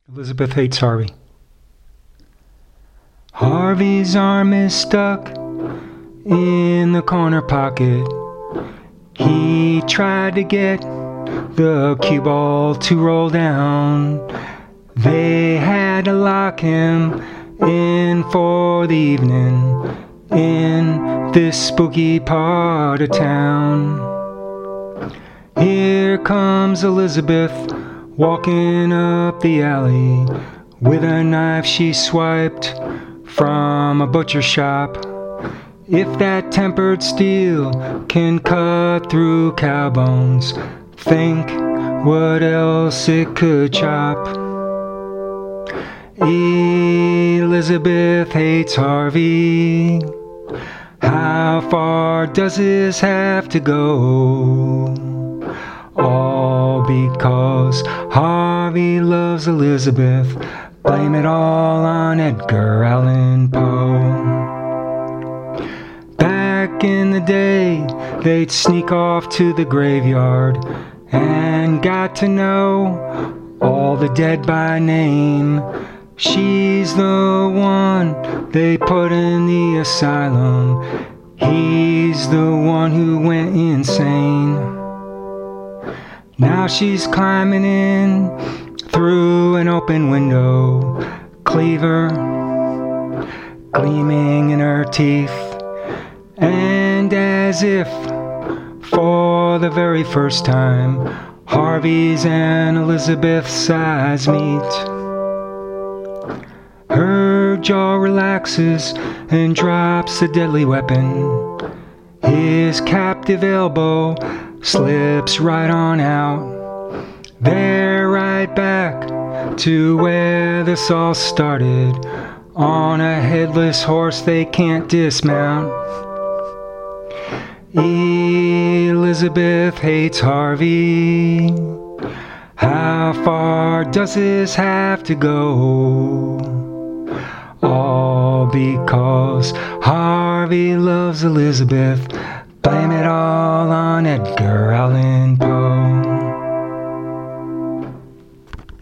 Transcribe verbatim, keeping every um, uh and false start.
Elizabeth hates Harvey. Harvey's arm is stuck in the corner pocket. He tried to get the cue ball to roll down. They had to lock him in for the evening in this spooky part of town. Here comes Elizabeth walking up the alley with a knife she swiped from a butcher shop. If that tempered steel can cut through cow bones, think what else it could chop. Elizabeth hates Harvey. How far does this have to go? All because Harvey loves Elizabeth. Blame it all on Edgar Allan Poe. Back in the day, they'd sneak off to the graveyard and got to know all the dead by name. She's the one they put in the asylum. He's the one who went insane. Now she's climbing in through an open window, cleaver gleaming in her teeth. And as if for the very first time, Harvey's and Elizabeth's eyes meet. Her jaw relaxes and drops the deadly weapon. His captive elbow slips right on out. They're right back to where this all started, on a headless horse they can't dismount. Elizabeth hates Harvey. How far does this have to go? All because Harvey loves Elizabeth. Blame it all on Edgar Allan Poe.